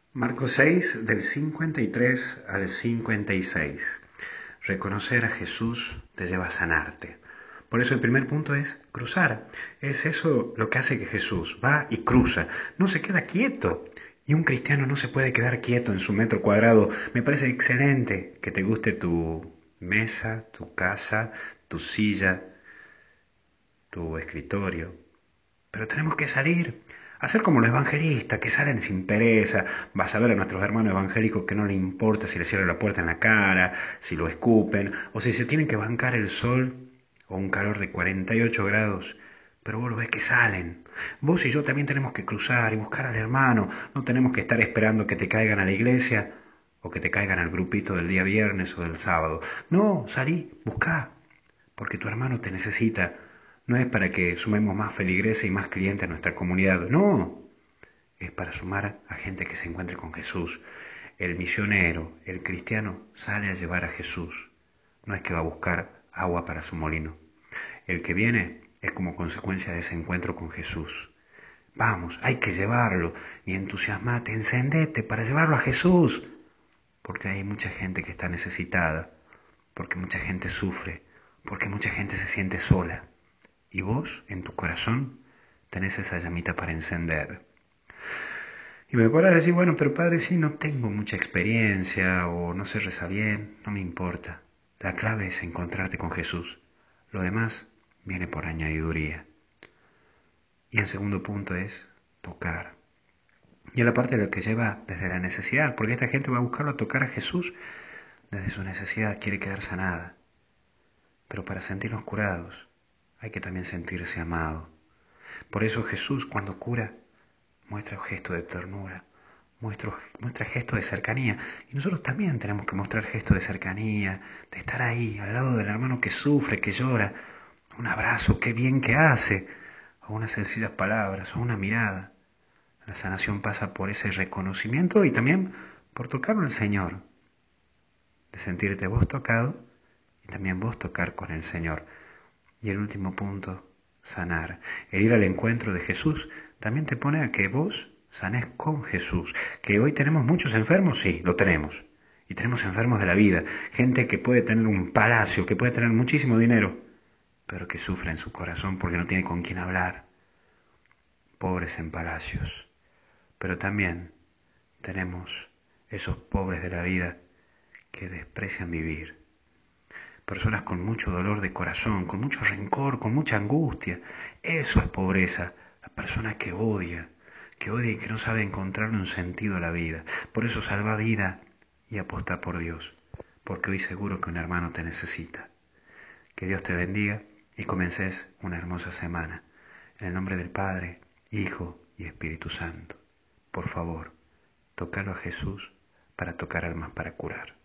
Marcos 6, del 53 al 56. Reconocer a Jesús te lleva a sanarte. Por eso el primer punto es cruzar. Es eso lo que hace que Jesús va y cruza. No se queda quieto. Y un cristiano no se puede quedar quieto en su metro cuadrado. Me parece excelente que te guste tu mesa, tu casa, tu silla, tu escritorio. Pero tenemos que salir, hacer como los evangelistas, que salen sin pereza. Vas a ver a nuestros hermanos evangélicos que no les importa si les cierran la puerta en la cara, si lo escupen, o si se tienen que bancar el sol o un calor de 48 grados. Pero vos lo ves que salen. Vos y yo también tenemos que cruzar y buscar al hermano. No tenemos que estar esperando que te caigan a la iglesia o que te caigan al grupito del día viernes o del sábado. No, salí, buscá, porque tu hermano te necesita. No es para que sumemos más feligreses y más clientes a nuestra comunidad, no, es para sumar a gente que se encuentre con Jesús. El misionero, el cristiano, sale a llevar a Jesús. No es que va a buscar agua para su molino. El que viene es como consecuencia de ese encuentro con Jesús. Vamos, hay que llevarlo y entusiasmate, encendete para llevarlo a Jesús. Porque hay mucha gente que está necesitada, porque mucha gente sufre, porque mucha gente se siente sola. Y vos, en tu corazón, tenés esa llamita para encender. Y me podrás decir, bueno, pero padre, sí, no tengo mucha experiencia o no sé rezar bien, no me importa. La clave es encontrarte con Jesús. Lo demás viene por añadiduría. Y el segundo punto es tocar. Y es la parte de lo que lleva desde la necesidad, porque esta gente va a buscarlo a tocar a Jesús desde su necesidad, quiere quedar sanada. Pero para sentirnos curados hay que también sentirse amado. Por eso Jesús, cuando cura, muestra un gesto de ternura, muestra gesto de cercanía. Y nosotros también tenemos que mostrar gesto de cercanía, de estar ahí, al lado del hermano que sufre, que llora. Un abrazo, qué bien que hace, o unas sencillas palabras, o una mirada. La sanación pasa por ese reconocimiento y también por tocarlo al Señor, de sentirte vos tocado y también vos tocar con el Señor. Y el último punto, sanar. El ir al encuentro de Jesús también te pone a que vos sanés con Jesús. Que hoy tenemos muchos enfermos, sí, lo tenemos. Y tenemos enfermos de la vida. Gente que puede tener un palacio, que puede tener muchísimo dinero, pero que sufre en su corazón porque no tiene con quién hablar. Pobres en palacios. Pero también tenemos esos pobres de la vida que desprecian vivir. Personas con mucho dolor de corazón, con mucho rencor, con mucha angustia. Eso es pobreza. La persona que odia y que no sabe encontrarle un sentido a la vida. Por eso salva vida y aposta por Dios, porque hoy seguro que un hermano te necesita. Que Dios te bendiga y comences una hermosa semana. En el nombre del Padre, Hijo y Espíritu Santo. Por favor, tócalo a Jesús para tocar almas para curar.